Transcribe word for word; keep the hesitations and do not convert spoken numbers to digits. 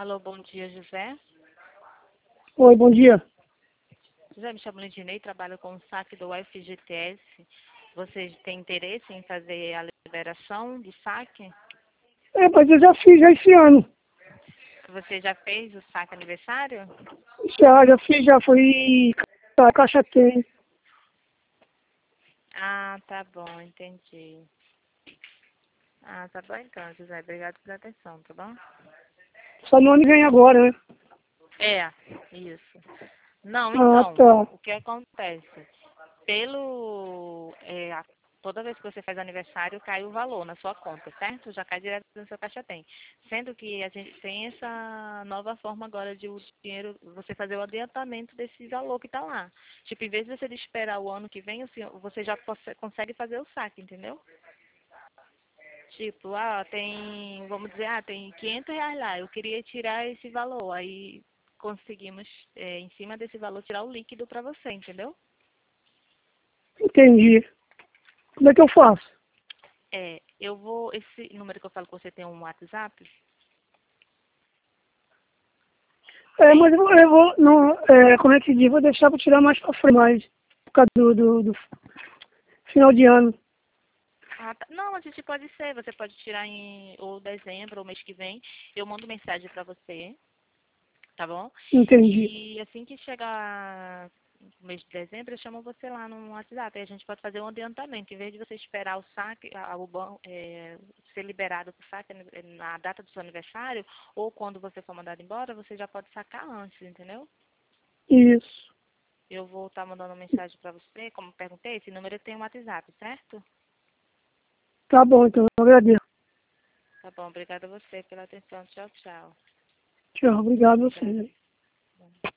Alô, bom dia, José. Oi, bom dia. José, me chamo Lidinei, trabalho com o saque do F G T S. Você tem interesse em fazer a liberação do saque? É, mas eu já fiz já esse ano. Você já fez o saque aniversário? Já, já fiz, já fui ca- caixa tem. Ah, tá bom, entendi. Ah, tá bom então, José. Obrigado pela atenção, tá bom? Só no ano vem agora, né? É, isso. Não, Ah, então, tá. o que acontece? Pelo. é, a- toda vez que você faz aniversário, cai o valor na sua conta, certo? Já cai direto no seu caixa tem. Sendo que a gente tem essa nova forma agora de o dinheiro, você fazer o adiantamento desse valor que está lá. Tipo, em vez de você esperar o ano que vem, o senhor- você já conse- consegue fazer o saque, entendeu? Tipo, ah, tem, vamos dizer, ah, tem quinhentos reais lá, eu queria tirar esse valor. Aí conseguimos, é, em cima desse valor, tirar o líquido para você, entendeu? Entendi. Como é que eu faço? É, eu vou, esse número que eu falo com você tem um WhatsApp? É, Tem? mas eu vou, eu vou não, é, como é que diz? Vou deixar para tirar mais pra frente, mais, por causa do, do, do final de ano. Ah, tá. Não, a gente pode ser, você pode tirar em ou dezembro ou mês que vem. Eu mando mensagem para você, tá bom? Entendi. E assim que chegar no mês de dezembro, eu chamo você lá no WhatsApp. Aí a gente pode fazer um adiantamento. Em vez de você esperar o saque, a- o ban- é, ser liberado para o saque na data do seu aniversário, ou quando você for mandado embora, você já pode sacar antes, entendeu? Isso. Eu vou estar mandando mensagem para você, como eu perguntei, esse número tem um WhatsApp, certo? Tá bom, então eu agradeço. Tá bom, obrigada a você pela atenção. Tchau, tchau. Tchau, obrigado a Obrigada. você.